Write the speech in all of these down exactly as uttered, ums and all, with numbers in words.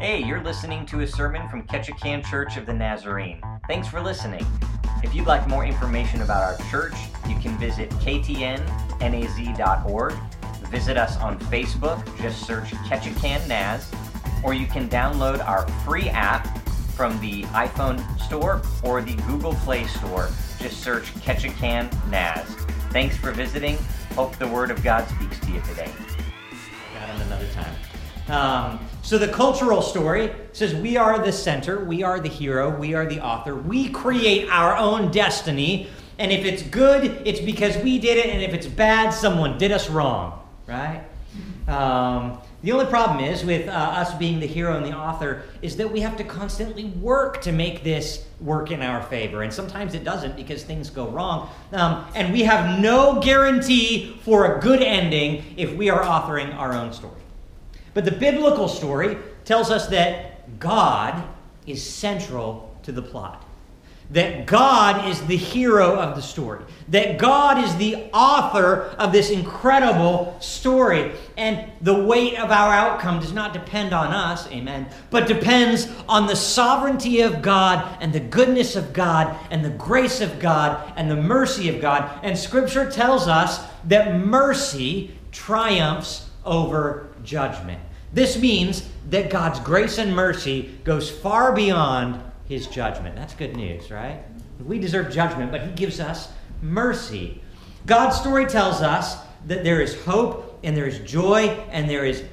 Hey, you're listening to a sermon from Ketchikan Church of the Nazarene. Thanks for listening. If you'd like more information about our church, you can visit k t n n a z dot org. Visit us on Facebook, just search Ketchikan Naz, or you can download our free app from the iPhone store or the Google Play Store. Just search Ketchikan Naz. Thanks for visiting. Hope the Word of God speaks to you today. Got him another time. Um, so the cultural story says we are the center, we are the hero, we are the author. We create our own destiny, and if it's good, it's because we did it, and if it's bad, someone did us wrong, right? Um, the only problem is with uh, us being the hero and the author is that we have to constantly work to make this work in our favor, and sometimes it doesn't because things go wrong, um, and we have no guarantee for a good ending if we are authoring our own story. But the biblical story tells us that God is central to the plot. That God is the hero of the story. That God is the author of this incredible story. And the weight of our outcome does not depend on us, amen, but depends on the sovereignty of God and the goodness of God and the grace of God and the mercy of God. And Scripture tells us that mercy triumphs over judgment. This means that God's grace and mercy goes far beyond his judgment. That's good news, right? We deserve judgment, but he gives us mercy. God's story tells us that there is hope and there is joy and there is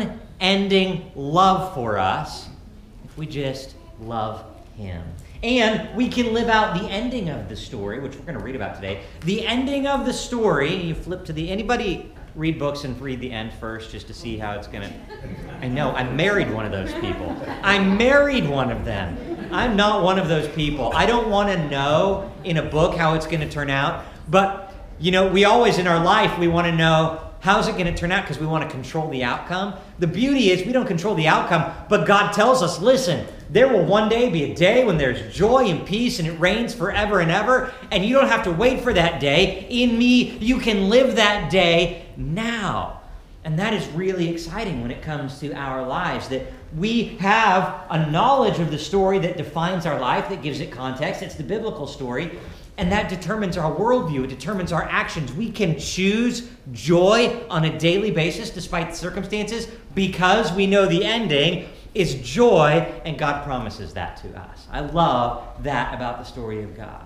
unending love for us if we just love him. And we can live out the ending of the story, which we're going to read about today. The ending of the story, you flip to the, anybody read books and read the end first just to see how it's going to... I know, I married one of those people. I married one of them. I'm not one of those people. I don't want to know in a book how it's going to turn out. But, you know, we always in our life, we want to know how's it going to turn out because we want to control the outcome. The beauty is we don't control the outcome, but God tells us, listen, there will one day be a day when there's joy and peace and it reigns forever and ever, and you don't have to wait for that day. In me, you can live that day now. And that is really exciting when it comes to our lives, that we have a knowledge of the story that defines our life, that gives it context. It's the biblical story, and that determines our worldview. It determines our actions. We can choose joy on a daily basis despite the circumstances because we know the ending is joy, and God promises that to us. I love that about the story of God.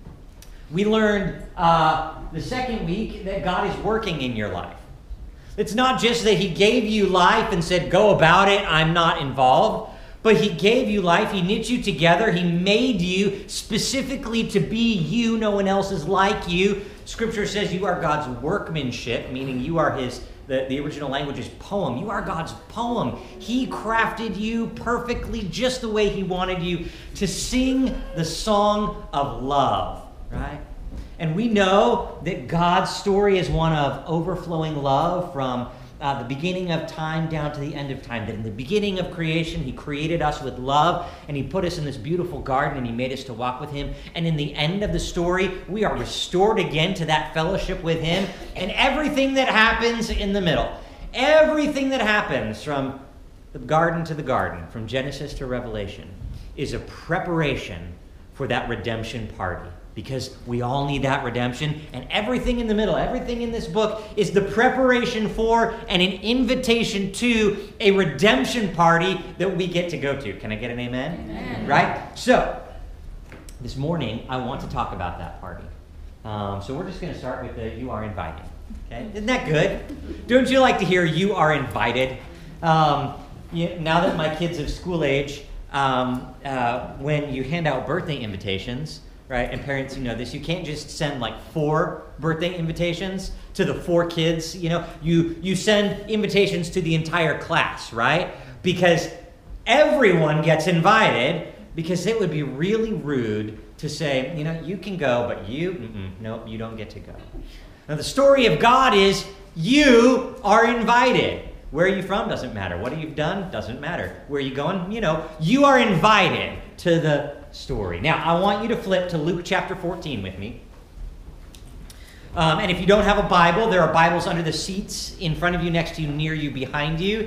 We learned uh, the second week that God is working in your life. It's not just that he gave you life and said, go about it, I'm not involved. But he gave you life, he knit you together, he made you specifically to be you. No one else is like you. Scripture says you are God's workmanship, meaning you are his, the, the original language is poem. You are God's poem. He crafted you perfectly just the way he wanted you to sing the song of love, right? And we know that God's story is one of overflowing love from uh, the beginning of time down to the end of time. That in the beginning of creation, he created us with love, and he put us in this beautiful garden, and he made us to walk with him. And in the end of the story, we are restored again to that fellowship with him. And everything that happens in the middle, everything that happens from the garden to the garden, from Genesis to Revelation, is a preparation for that redemption party. Because we all need that redemption. And everything in the middle, everything in this book is the preparation for and an invitation to a redemption party that we get to go to. Can I get an amen? Amen. Right? So, this morning, I want to talk about that party. Um, so we're just going to start with the you are invited. Okay? Isn't that good? Don't you like to hear you are invited? Um, you, now that my kids are school age, um, uh, when you hand out birthday invitations, right, and parents, you know this, you can't just send like four birthday invitations to the four kids, you know, you, you send invitations to the entire class, right? Because everyone gets invited, because it would be really rude to say, you know, you can go, but you, mm-mm, nope, you don't get to go. Now the story of God is you are invited. Where are you from? Doesn't matter. What have you done? Doesn't matter. Where are you going? You know, you are invited to the story. Now, I want you to flip to Luke chapter fourteen with me. Um, and if you don't have a Bible, there are Bibles under the seats in front of you, next to you, near you, behind you.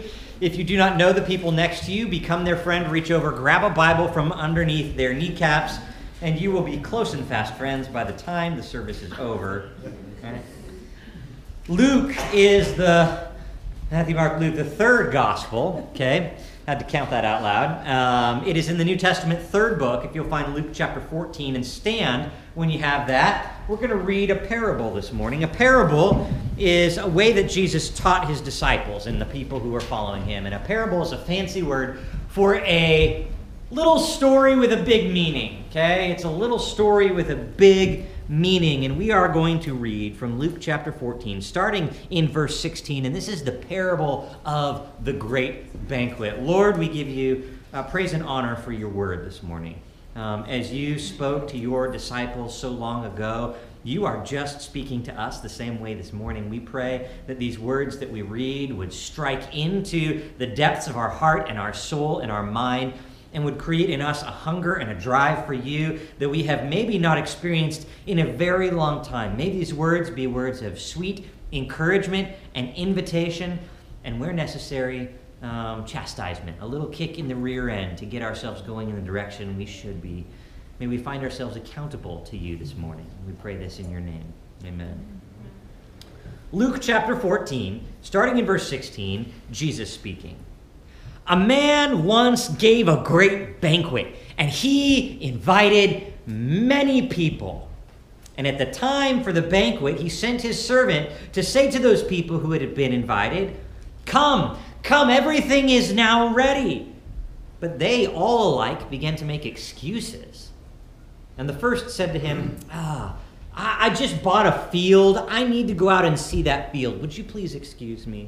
If you do not know the people next to you, become their friend, reach over, grab a Bible from underneath their kneecaps, and you will be close and fast friends by the time the service is over. Okay? Luke is the, Matthew, Mark, Luke, the third gospel, okay? Had to count that out loud. Um, it is in the New Testament, third book, if you'll find Luke chapter fourteen, and stand when you have that. We're going to read a parable this morning. A parable is a way that Jesus taught his disciples and the people who were following him. And a parable is a fancy word for a little story with a big meaning, okay? It's a little story with a big meaning. And we are going to read from Luke chapter fourteen, starting in verse sixteen. And this is the parable of the great banquet. Lord, we give you uh, praise and honor for your word this morning. Um, as you spoke to your disciples so long ago, you are just speaking to us the same way this morning. We pray that these words that we read would strike into the depths of our heart and our soul and our mind, and would create in us a hunger and a drive for you that we have maybe not experienced in a very long time. May these words be words of sweet encouragement and invitation, and where necessary, um, chastisement, a little kick in the rear end to get ourselves going in the direction we should be. May we find ourselves accountable to you this morning. We pray this in your name. Amen. Luke chapter fourteen, starting in verse sixteen, Jesus speaking. A man once gave a great banquet, and he invited many people. And at the time for the banquet, he sent his servant to say to those people who had been invited, Come, come, everything is now ready. But they all alike began to make excuses. And the first said to him, Ah, I, I just bought a field. I need to go out and see that field. Would you please excuse me?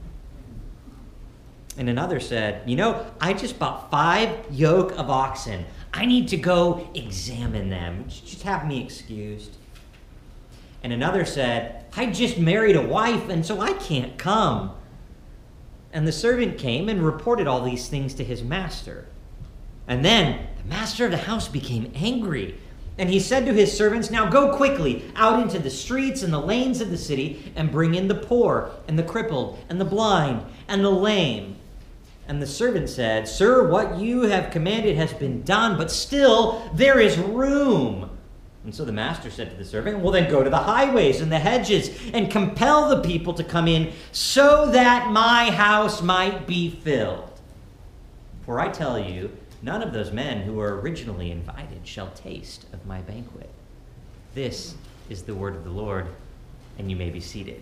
And another said, You know, I just bought five yoke of oxen. I need to go examine them. Just have me excused. And another said, I just married a wife, and so I can't come. And the servant came and reported all these things to his master. And then the master of the house became angry. And he said to his servants, Now go quickly out into the streets and the lanes of the city and bring in the poor and the crippled and the blind and the lame. And the servant said, Sir, what you have commanded has been done, but still there is room. And so the master said to the servant, Well, then go to the highways and the hedges and compel the people to come in so that my house might be filled. For I tell you, none of those men who were originally invited shall taste of my banquet. This is the word of the Lord, and you may be seated.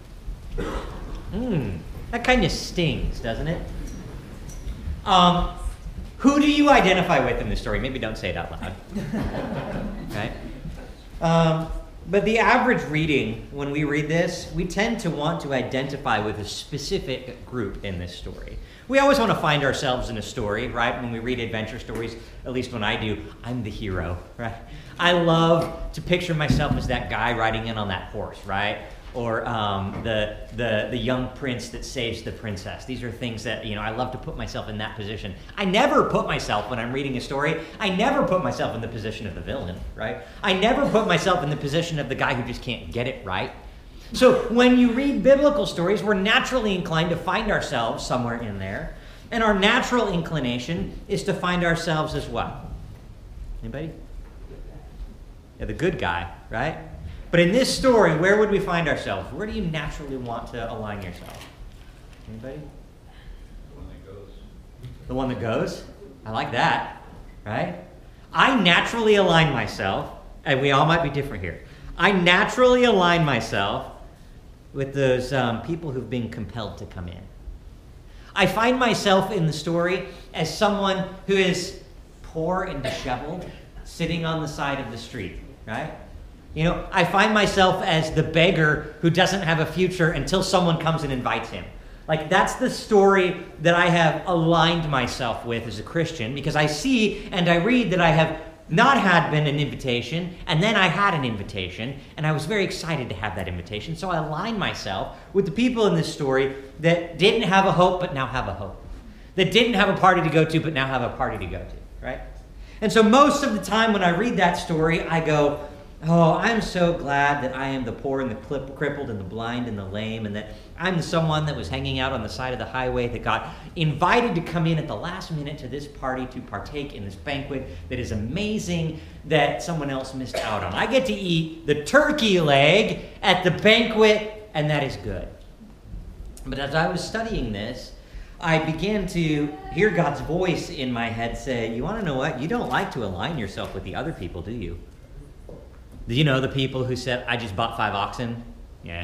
Mm, that kind of stings, doesn't it? Um, who do you identify with in this story? Maybe don't say it out loud. Okay? Um, but the average reading, when we read this, we tend to want to identify with a specific group in this story. We always want to find ourselves in a story, right? When we read adventure stories, at least when I do, I'm the hero, right? I love to picture myself as that guy riding in on that horse, right? Or um, the, the the young prince that saves the princess. These are things that, you know, I love to put myself in that position. I never put myself, when I'm reading a story, I never put myself in the position of the villain, right? I never put myself in the position of the guy who just can't get it right. So when you read biblical stories, we're naturally inclined to find ourselves somewhere in there. And our natural inclination is to find ourselves as what? Anybody? Yeah, the good guy, right? But in this story, where would we find ourselves? Where do you naturally want to align yourself? Anybody? The one that goes. The one that goes? I like that, right? I naturally align myself, and we all might be different here. I naturally align myself with those um, people who've been compelled to come in. I find myself in the story as someone who is poor and disheveled, sitting on the side of the street, right? You know, I find myself as the beggar who doesn't have a future until someone comes and invites him. Like, that's the story that I have aligned myself with as a Christian, because I see and I read that I have not had been an invitation, and then I had an invitation, and I was very excited to have that invitation. So I aligned myself with the people in this story that didn't have a hope, but now have a hope. That didn't have a party to go to, but now have a party to go to, right? And so most of the time when I read that story, I go, Oh, I'm so glad that I am the poor and the clip, crippled and the blind and the lame, and that I'm someone that was hanging out on the side of the highway that got invited to come in at the last minute to this party to partake in this banquet that is amazing that someone else missed out on. I get to eat the turkey leg at the banquet, and that is good. But as I was studying this, I began to hear God's voice in my head say, you want to know what? You don't like to align yourself with the other people, do you? Do you know the people who said, I just bought five oxen? Yeah.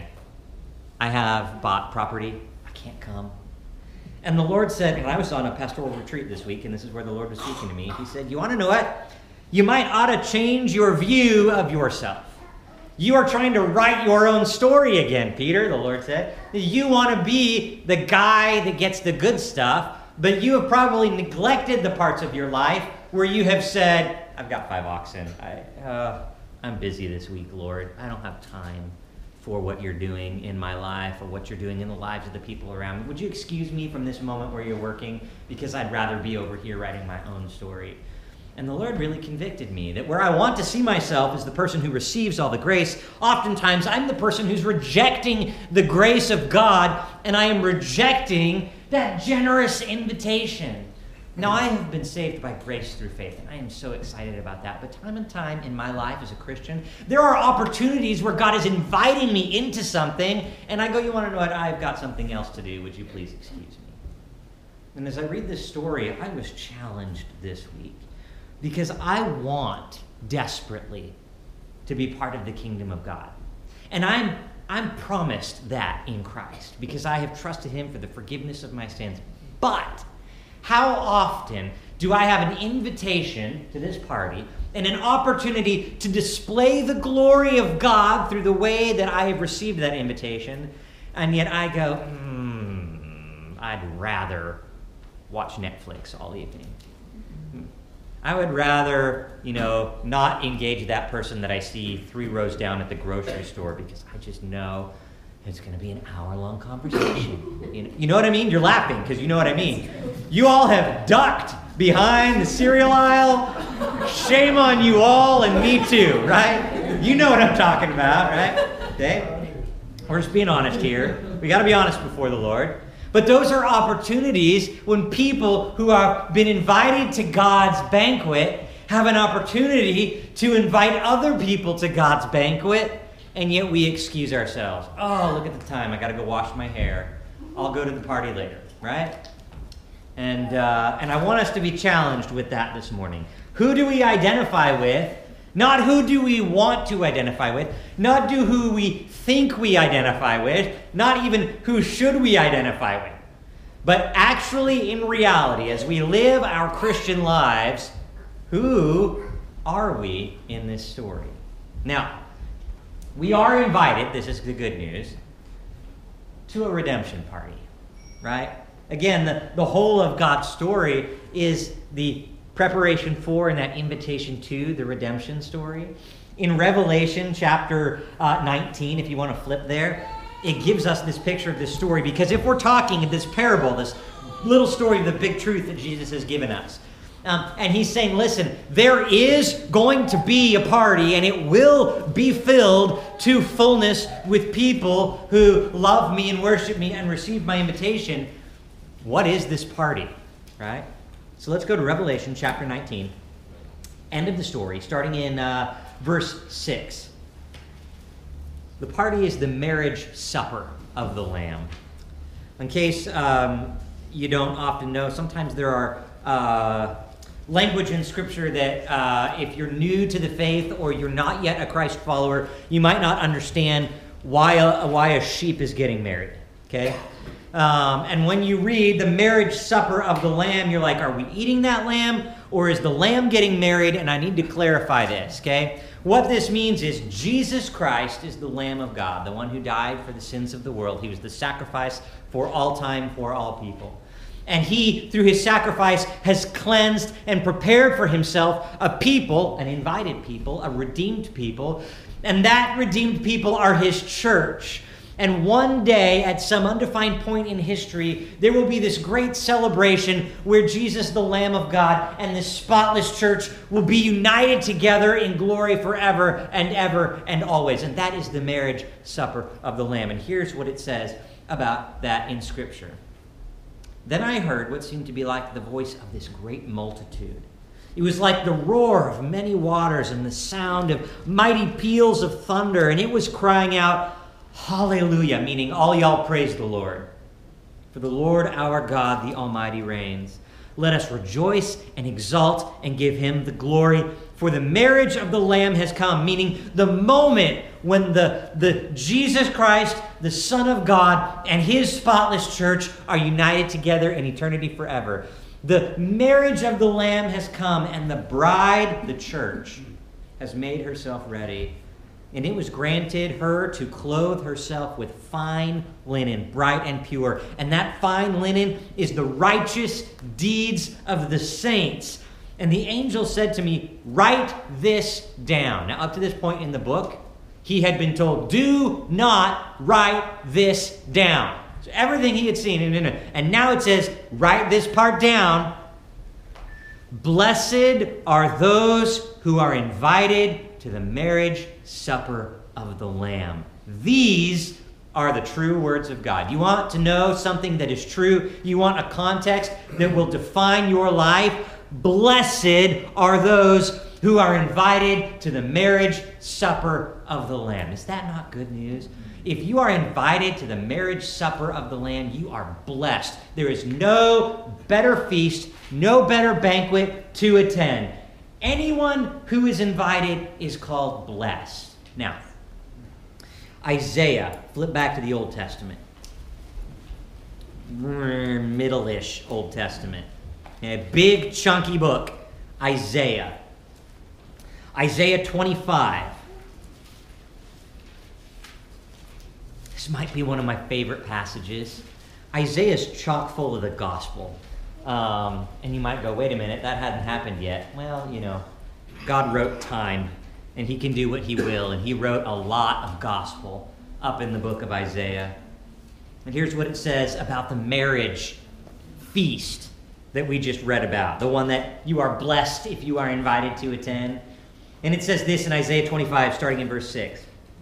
I have bought property. I can't come. And the Lord said, and I was on a pastoral retreat this week, and this is where the Lord was speaking to me. He said, you want to know what? You might ought to change your view of yourself. You are trying to write your own story again, Peter, the Lord said. You want to be the guy that gets the good stuff, but you have probably neglected the parts of your life where you have said, I've got five oxen. I, uh, I'm busy this week, Lord. I don't have time for what you're doing in my life or what you're doing in the lives of the people around me. Would you excuse me from this moment where you're working? Because I'd rather be over here writing my own story. And the Lord really convicted me that where I want to see myself as the person who receives all the grace, oftentimes I'm the person who's rejecting the grace of God, and I am rejecting that generous invitation. Now, I have been saved by grace through faith, and I am so excited about that. But time and time in my life as a Christian, there are opportunities where God is inviting me into something, and I go, you want to know what? I've got something else to do. Would you please excuse me? And as I read this story, I was challenged this week because I want desperately to be part of the kingdom of God. And I'm, I'm promised that in Christ because I have trusted him for the forgiveness of my sins. But how often do I have an invitation to this party and an opportunity to display the glory of God through the way that I have received that invitation, and yet I go, hmm, I'd rather watch Netflix all evening. I would rather, you know, not engage that person that I see three rows down at the grocery store because I just know it's going to be an hour-long conversation. You know, you know what I mean? You're laughing because you know what I mean. You all have ducked behind the cereal aisle. Shame on you all and me too, right? You know what I'm talking about, right? Okay? We're just being honest here. We got to be honest before the Lord. But those are opportunities when people who have been invited to God's banquet have an opportunity to invite other people to God's banquet. And yet we excuse ourselves. Oh, look at the time. I got to go wash my hair. I'll go to the party later, right? And uh, and I want us to be challenged with that this morning. Who do we identify with? Not who do we want to identify with. Not do who we think we identify with. Not even who should we identify with. But actually, in reality, as we live our Christian lives, who are we in this story? Now, we are invited, this is the good news, to a redemption party, right? Again, the, the whole of God's story is the preparation for and that invitation to the redemption story. In Revelation chapter uh, nineteen, if you want to flip there, it gives us this picture of this story, because if we're talking this parable, this little story of the big truth that Jesus has given us, Um, and he's saying, listen, there is going to be a party, and it will be filled to fullness with people who love me and worship me and receive my invitation. What is this party, right? So let's go to Revelation chapter nineteen, end of the story, starting in uh, verse six. The party is the marriage supper of the Lamb. In case um, you don't often know, sometimes there are Uh, language in Scripture that uh, if you're new to the faith or you're not yet a Christ follower, you might not understand why a, why a sheep is getting married, okay? Um, and when you read the marriage supper of the Lamb, you're like, are we eating that lamb, or is the lamb getting married? And I need to clarify this, okay? What this means is Jesus Christ is the Lamb of God, the one who died for the sins of the world. He was the sacrifice for all time, for all people. And he, through his sacrifice, has cleansed and prepared for himself a people, an invited people, a redeemed people. And that redeemed people are his church. And one day, at some undefined point in history, there will be this great celebration where Jesus, the Lamb of God, and this spotless church will be united together in glory forever and ever and always. And that is the marriage supper of the Lamb. And here's what it says about that in Scripture. Then I heard what seemed to be like the voice of this great multitude. It was like the roar of many waters and the sound of mighty peals of thunder. And it was crying out, Hallelujah, meaning all y'all praise the Lord. For the Lord our God, the Almighty, reigns. Let us rejoice and exult and give him the glory. For the marriage of the Lamb has come, meaning the moment when the, the Jesus Christ, the Son of God, and his spotless church are united together in eternity forever. The marriage of the Lamb has come, and the bride, the church, has made herself ready. And it was granted her to clothe herself with fine linen, bright and pure. And that fine linen is the righteous deeds of the saints. And the angel said to me, write this down. Now, up to this point in the book, he had been told, do not write this down. So everything he had seen. And now it says, write this part down. Blessed are those who are invited to the marriage supper of the Lamb. These are the true words of God. You want to know something that is true? You want a context that will define your life? Blessed are those who are invited to the marriage supper of the Lamb. Is that not good news? If you are invited to the marriage supper of the Lamb, you are blessed. There is no better feast, no better banquet to attend. Anyone who is invited is called blessed. Now, Isaiah, flip back to the Old Testament. Middle-ish Old Testament. A big, chunky book, Isaiah. Isaiah twenty-five. This might be one of my favorite passages. Isaiah is chock full of the gospel. Um, and you might go, wait a minute, that hadn't happened yet. Well, you know, God wrote time, and he can do what he will, and he wrote a lot of gospel up in the book of Isaiah. And here's what it says about the marriage feast that we just read about, the one that you are blessed if you are invited to attend. And it says this in Isaiah twenty-five, starting in verse six.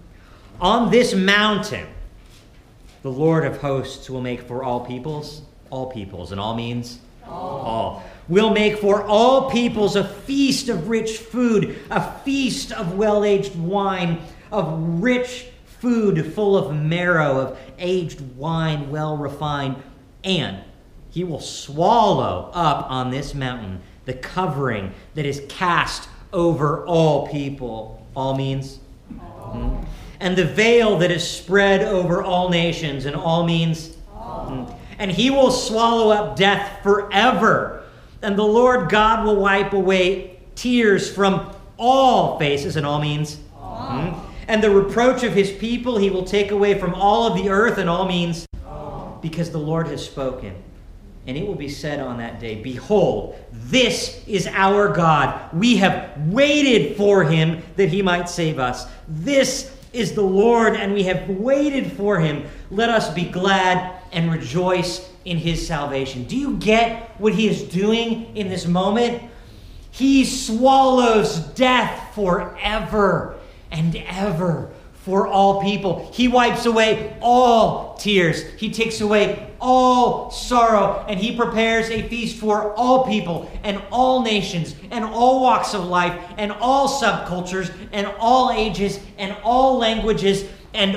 On this mountain, the Lord of hosts will make for all peoples, all peoples, and all means all. all. Will make for all peoples a feast of rich food, a feast of well-aged wine, of rich food full of marrow, of aged wine well refined. And he will swallow up on this mountain the covering that is cast over all people. All means all. Mm. And the veil that is spread over all nations, and all means all. Mm. And he will swallow up death forever. And the Lord God will wipe away tears from all faces, and all means all. Mm. And the reproach of his people he will take away from all of the earth, and all means all. Because the Lord has spoken. And it will be said on that day, behold, this is our God. We have waited for him that he might save us. This is the Lord, and we have waited for him. Let us be glad and rejoice in his salvation. Do you get what he is doing in this moment? He swallows death forever and ever for all people. He wipes away all tears. He takes away all sorrow, and he prepares a feast for all people and all nations and all walks of life and all subcultures and all ages and all languages and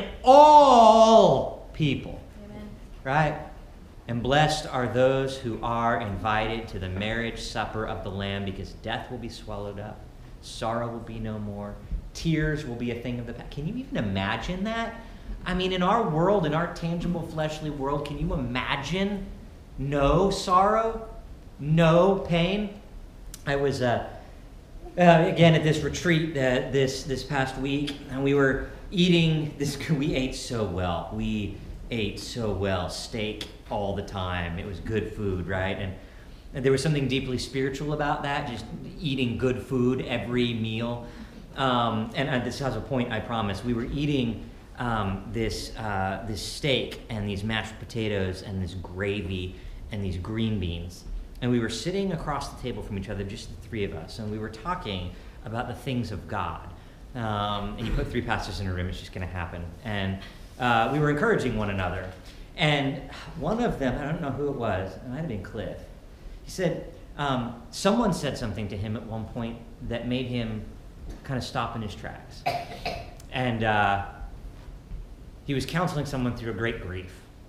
all people. Amen. Right? And blessed are those who are invited to the marriage supper of the Lamb, because death will be swallowed up, sorrow will be no more, tears will be a thing of the past. Can you even imagine that? I mean, in our world, in our tangible fleshly world, can you imagine no sorrow, no pain? I was, uh, uh, again, at this retreat uh, this this past week, and we were eating this. We ate so well. We ate so well. Steak all the time. It was good food, right? And, and there was something deeply spiritual about that, just eating good food every meal. Um, and, and this has a point, I promise. We were eating um, this uh, this steak and these mashed potatoes and this gravy and these green beans. And we were sitting across the table from each other, just the three of us, and we were talking about the things of God. Um, and you put three pastors in a room, it's just going to happen. And uh, we were encouraging one another. And one of them, I don't know who it was, it might have been Cliff. He said, um, someone said something to him at one point that made him kind of stop in his tracks. And uh, he was counseling someone through a great grief.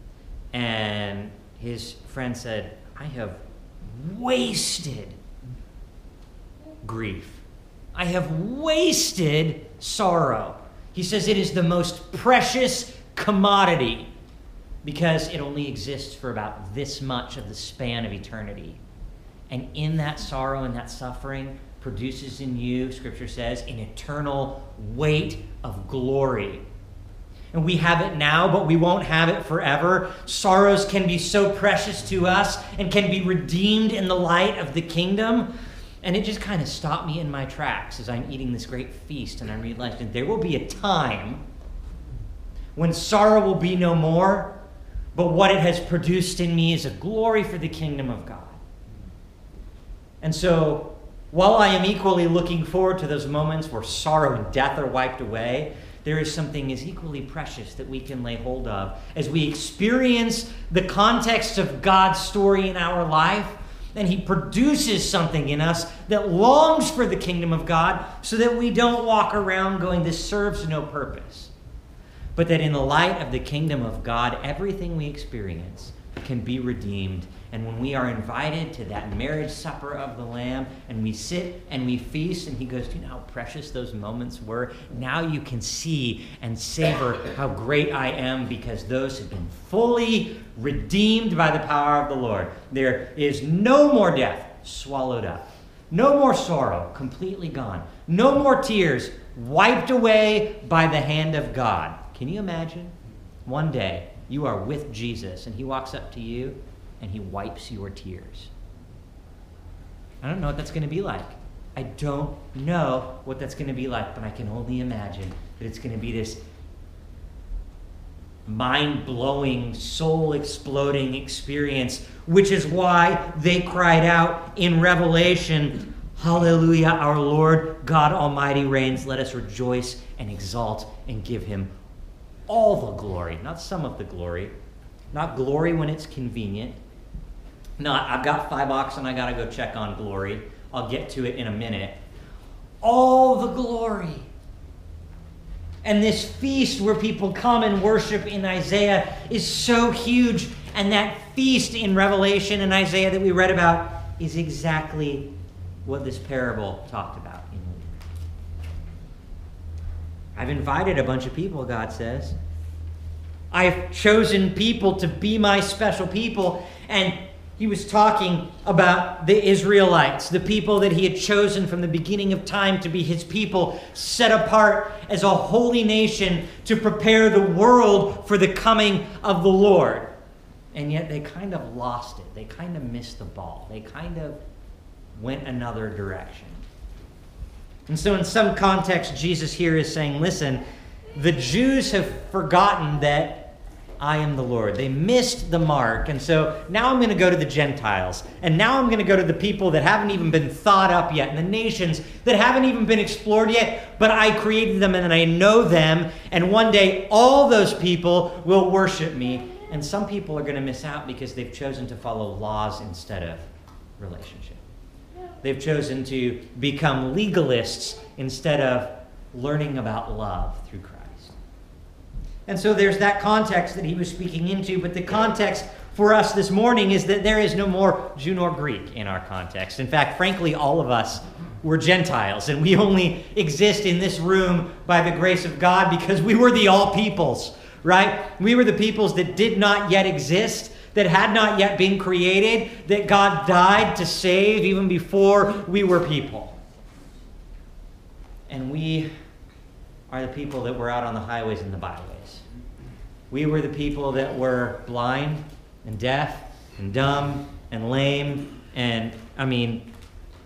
And his friend said, I have wasted grief. I have wasted sorrow. He says it is the most precious commodity because it only exists for about this much of the span of eternity. And in that sorrow and that suffering produces in you, Scripture says, an eternal weight of glory. And we have it now, but we won't have it forever. Sorrows can be so precious to us and can be redeemed in the light of the kingdom. And it just kind of stopped me in my tracks as I'm eating this great feast, and I'm realizing there will be a time when sorrow will be no more, but what it has produced in me is a glory for the kingdom of God. And so, while I am equally looking forward to those moments where sorrow and death are wiped away, there is something as equally precious that we can lay hold of as we experience the context of God's story in our life. And he produces something in us that longs for the kingdom of God so that we don't walk around going, this serves no purpose. But that in the light of the kingdom of God, everything we experience can be redeemed. And when we are invited to that marriage supper of the Lamb and we sit and we feast, and he goes, do you know how precious those moments were? Now you can see and savor how great I am because those have been fully redeemed by the power of the Lord. There is no more death swallowed up. No more sorrow completely gone. No more tears wiped away by the hand of God. Can you imagine? One day you are with Jesus and he walks up to you and he wipes your tears. I don't know what that's going to be like. I don't know what that's going to be like, but I can only imagine that it's going to be this mind-blowing, soul-exploding experience, which is why they cried out in Revelation, hallelujah, our Lord God Almighty reigns. Let us rejoice and exalt and give him all the glory, not some of the glory, not glory when it's convenient, not I've got five oxen, I got to go check on glory. I'll get to it in a minute. All the glory. And this feast where people come and worship in Isaiah is so huge. And that feast in Revelation and Isaiah that we read about is exactly what this parable talked about in Luke. I've invited a bunch of people, God says. I've chosen people to be my special people. And he was talking about the Israelites, the people that he had chosen from the beginning of time to be his people, set apart as a holy nation to prepare the world for the coming of the Lord. And yet they kind of lost it. They kind of missed the ball. They kind of went another direction. And so in some context, Jesus here is saying, listen, the Jews have forgotten that I am the Lord. They missed the mark. And so now I'm going to go to the Gentiles. And now I'm going to go to the people that haven't even been thought up yet, and the nations that haven't even been explored yet, but I created them and I know them. And one day all those people will worship me. And some people are going to miss out because they've chosen to follow laws instead of relationship. They've chosen to become legalists instead of learning about love through Christ. And so there's that context that he was speaking into, but the context for us this morning is that there is no more Jew nor Greek in our context. In fact, frankly, all of us were Gentiles, and we only exist in this room by the grace of God because we were the all peoples, right? We were the peoples that did not yet exist, that had not yet been created, that God died to save even before we were people. And we are the people that were out on the highways and the byways. We were the people that were blind and deaf and dumb and lame. And, I mean,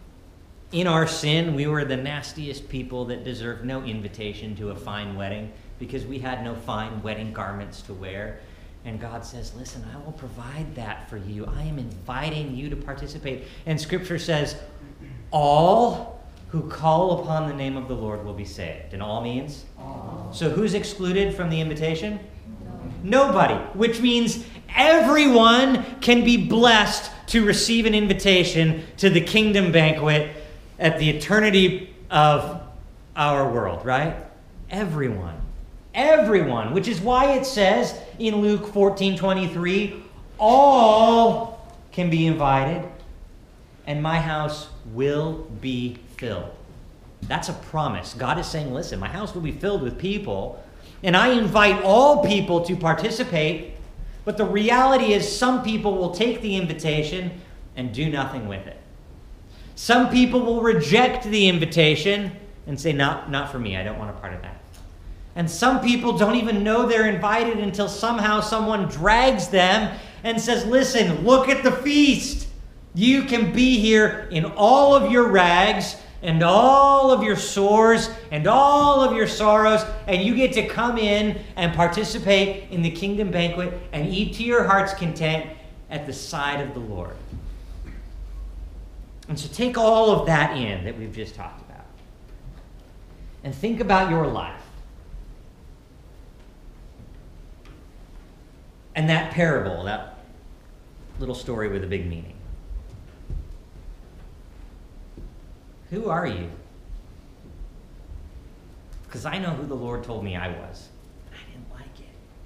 in our sin, we were the nastiest people that deserved no invitation to a fine wedding because we had no fine wedding garments to wear. And God says, listen, I will provide that for you. I am inviting you to participate. And Scripture says, all who call upon the name of the Lord will be saved. And all means? All. So who's excluded from the invitation? No. Nobody. Which means everyone can be blessed to receive an invitation to the kingdom banquet at the eternity of our world, right? Everyone. Everyone. Which is why it says in Luke fourteen twenty-three, all can be invited, and my house will be filled. That's a promise. God is saying, listen, my house will be filled with people, and I invite all people to participate, but the reality is some people will take the invitation and do nothing with it. Some people will reject the invitation and say, not, not for me, I don't want a part of that. And some people don't even know they're invited until somehow someone drags them and says, listen, look at the feast. You can be here in all of your rags and all of your sores and all of your sorrows, and you get to come in and participate in the kingdom banquet and eat to your heart's content at the side of the Lord. And so take all of that in that we've just talked about. And think about your life. And that parable, that little story with a big meaning. Who are you? Because I know who the Lord told me I was. I didn't like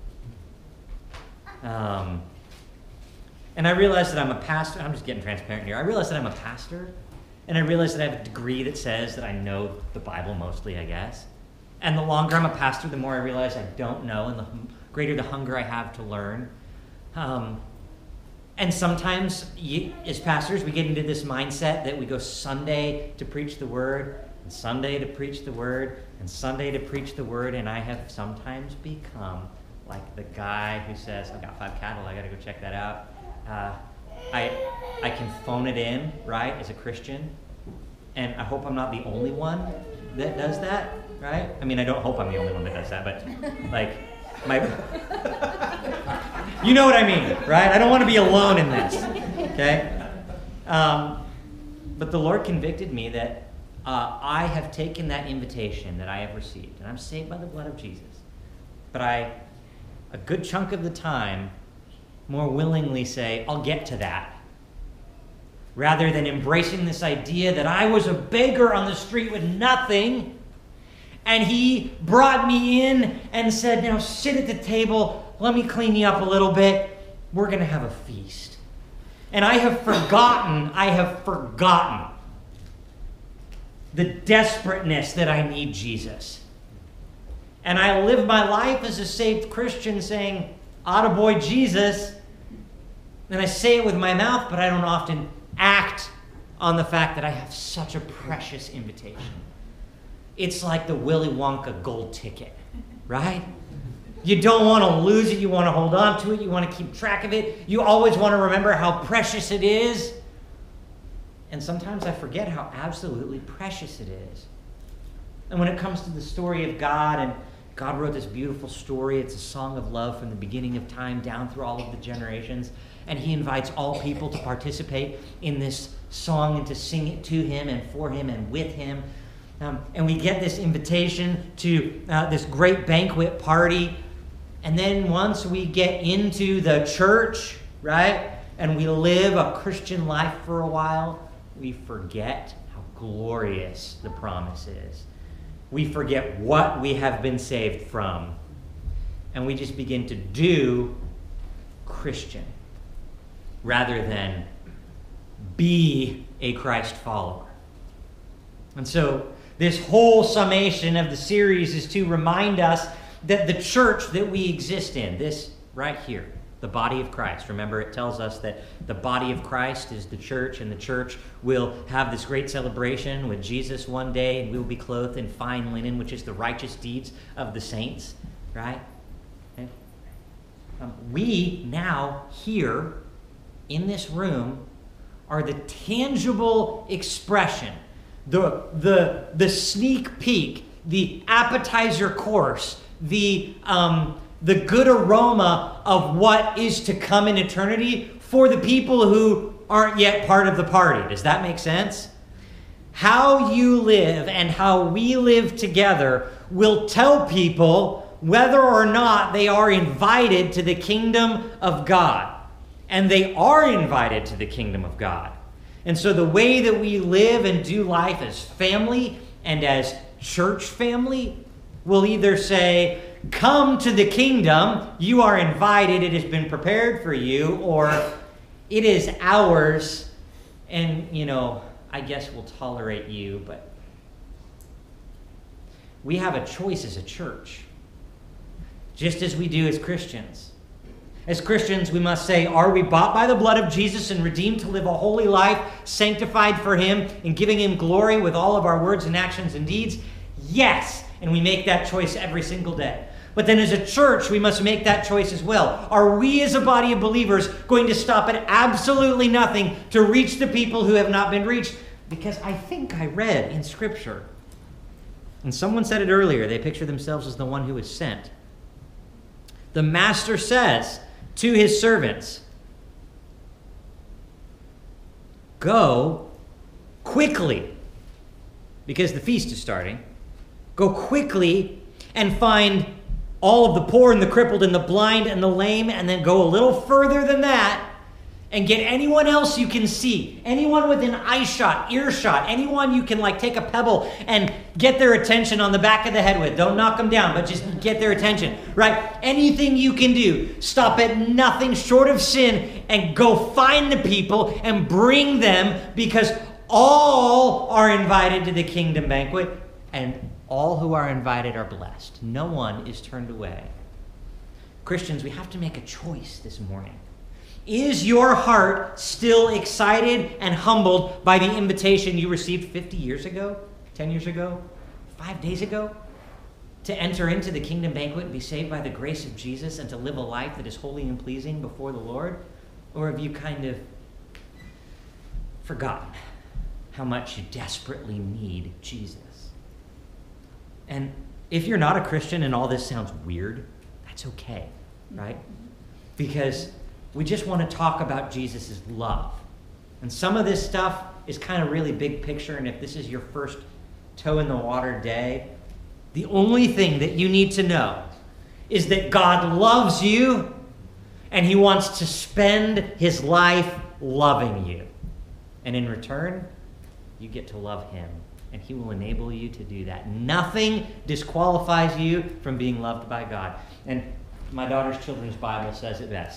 it. Um, and I realized that I'm a pastor. I'm just getting transparent here. I realized that I'm a pastor. And I realized that I have a degree that says that I know the Bible mostly, I guess. And the longer I'm a pastor, the more I realize I don't know, and the greater the hunger I have to learn. Um, and sometimes, you, as pastors, we get into this mindset that we go Sunday to preach the Word, and Sunday to preach the Word, and Sunday to preach the Word, and I have sometimes become like the guy who says, I've got five cattle, I got to go check that out. Uh, I, I can phone it in, right, as a Christian, and I hope I'm not the only one that does that, right? I mean, I don't hope I'm the only one that does that, but like, my, you know what I mean, right? I don't want to be alone in this, okay? Um, but the Lord convicted me that uh, I have taken that invitation that I have received, and I'm saved by the blood of Jesus. But I, a good chunk of the time, more willingly say, I'll get to that, rather than embracing this idea that I was a beggar on the street with nothing, and he brought me in and said, now sit at the table, let me clean you up a little bit, we're going to have a feast. And I have forgotten, I have forgotten the desperateness that I need Jesus. And I live my life as a saved Christian saying, attaboy Jesus, and I say it with my mouth, but I don't often act on the fact that I have such a precious invitation. It's like the Willy Wonka gold ticket, right? You don't want to lose it. You want to hold on to it. You want to keep track of it. You always want to remember how precious it is. And sometimes I forget how absolutely precious it is. And when it comes to the story of God, and God wrote this beautiful story, it's a song of love from the beginning of time down through all of the generations. And he invites all people to participate in this song and to sing it to him and for him and with him. Um, and we get this invitation to uh, this great banquet party. And then once we get into the church, right, and we live a Christian life for a while, we forget how glorious the promise is. We forget what we have been saved from. And we just begin to do Christian rather than be a Christ follower. And so this whole summation of the series is to remind us that the church that we exist in, this right here, the body of Christ. Remember, it tells us that the body of Christ is the church, and the church will have this great celebration with Jesus one day, and we will be clothed in fine linen, which is the righteous deeds of the saints, right? Okay. Um, we now here in this room are the tangible expression, the, the, the sneak peek, the appetizer course, the, um, the good aroma of what is to come in eternity for the people who aren't yet part of the party. Does that make sense? How you live and how we live together will tell people whether or not they are invited to the kingdom of God. And they are invited to the kingdom of God. And so the way that we live and do life as family and as church family will either say, come to the kingdom, you are invited, it has been prepared for you, or it is ours, and, you know, I guess we'll tolerate you, but we have a choice as a church, just as we do as Christians. As Christians, we must say, are we bought by the blood of Jesus and redeemed to live a holy life, sanctified for him, and giving him glory with all of our words and actions and deeds? Yes, and we make that choice every single day. But then as a church, we must make that choice as well. Are we as a body of believers going to stop at absolutely nothing to reach the people who have not been reached? Because I think I read in Scripture, and someone said it earlier, they picture themselves as the one who is sent. The master says to his servants, go quickly, because the feast is starting. Go quickly and find all of the poor and the crippled and the blind and the lame, and then go a little further than that and get anyone else you can see, anyone within eyeshot, earshot, anyone you can like take a pebble and get their attention on the back of the head with. Don't knock them down, but just get their attention, right? Anything you can do. Stop at nothing short of sin and go find the people and bring them, because all are invited to the kingdom banquet, and all who are invited are blessed. No one is turned away. Christians, we have to make a choice this morning. Is your heart still excited and humbled by the invitation you received fifty years ago, ten years ago, five days ago, to enter into the kingdom banquet and be saved by the grace of Jesus and to live a life that is holy and pleasing before the Lord? Or have you kind of forgotten how much you desperately need Jesus? And if you're not a Christian and all this sounds weird, that's okay, right? Because we just want to talk about Jesus' love. And some of this stuff is kind of really big picture, and if this is your first toe in the water day, the only thing that you need to know is that God loves you, and he wants to spend his life loving you. And in return, you get to love him, and he will enable you to do that. Nothing disqualifies you from being loved by God. And my daughter's children's Bible says it best.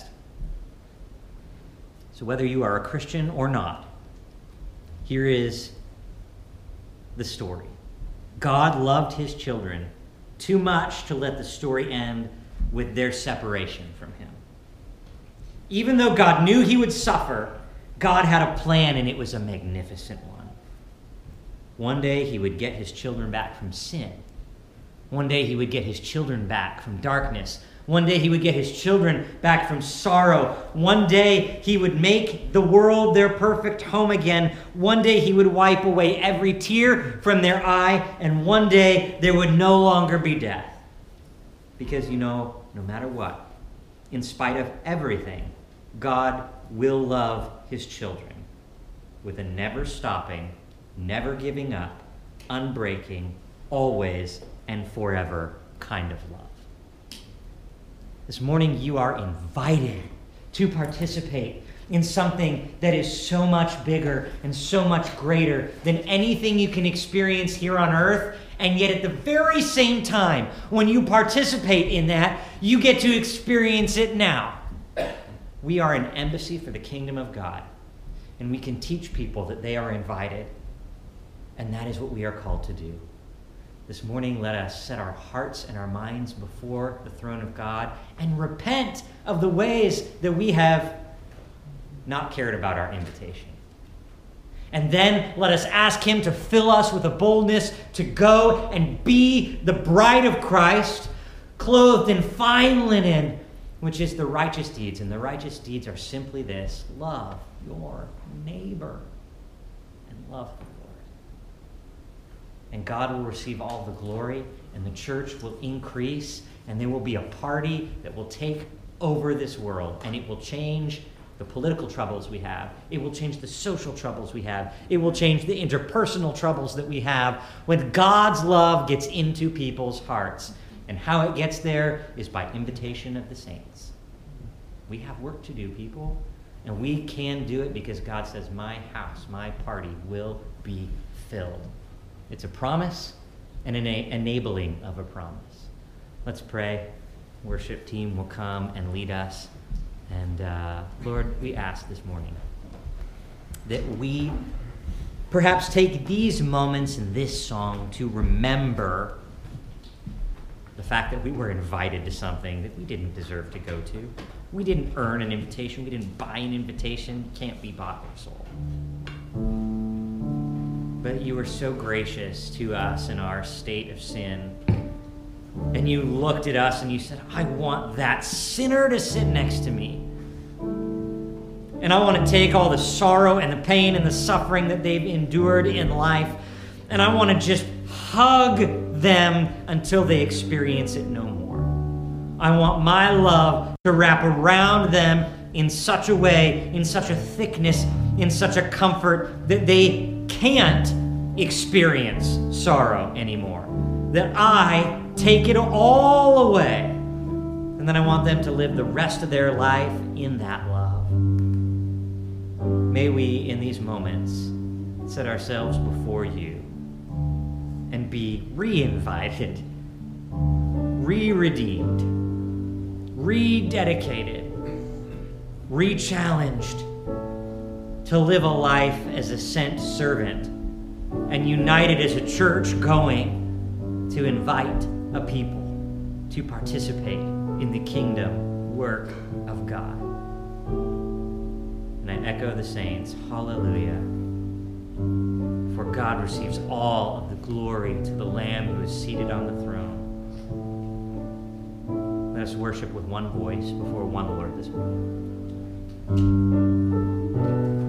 So whether you are a Christian or not, here is the story. God loved his children too much to let the story end with their separation from him. Even though God knew he would suffer, God had a plan, and it was a magnificent one. One day he would get his children back from sin. One day he would get his children back from darkness. One day he would get his children back from sorrow. One day he would make the world their perfect home again. One day he would wipe away every tear from their eye. And one day there would no longer be death. Because, you know, no matter what, in spite of everything, God will love his children with a never stopping, never giving up, unbreaking, always and forever kind of love. This morning, you are invited to participate in something that is so much bigger and so much greater than anything you can experience here on earth. And yet at the very same time, when you participate in that, you get to experience it now. We are an embassy for the kingdom of God, and we can teach people that they are invited. And that is what we are called to do. This morning, let us set our hearts and our minds before the throne of God and repent of the ways that we have not cared about our invitation. And then let us ask him to fill us with a boldness to go and be the bride of Christ, clothed in fine linen, which is the righteous deeds. And the righteous deeds are simply this: love your neighbor and love the Lord. and God will receive all the glory, and the church will increase, and there will be a party that will take over this world, and it will change the political troubles we have. It will change the social troubles we have. It will change the interpersonal troubles that we have when God's love gets into people's hearts. And how it gets there is by invitation of the saints. We have work to do, people, and we can do it because God says, my house, my party will be filled. It's a promise and an enabling of a promise. Let's pray. Worship team will come and lead us. And uh, Lord, we ask this morning that we perhaps take these moments in this song to remember the fact that we were invited to something that we didn't deserve to go to. We didn't earn an invitation. We didn't buy an invitation. Can't be bought or sold. But you were so gracious to us in our state of sin. And you looked at us and you said, I want that sinner to sit next to me. And I want to take all the sorrow and the pain and the suffering that they've endured in life, and I want to just hug them until they experience it no more. I want my love to wrap around them in such a way, in such a thickness, in such a comfort that they can't experience sorrow anymore. That I take it all away. And then I want them to live the rest of their life in that love. May we, in these moments, set ourselves before you and be re-invited, re-redeemed, rededicated, re-challenged to live a life as a sent servant and united as a church going to invite a people to participate in the kingdom work of God. And I echo the saints, hallelujah. For God receives all of the glory to the Lamb who is seated on the throne. Let us worship with one voice before one Lord this morning.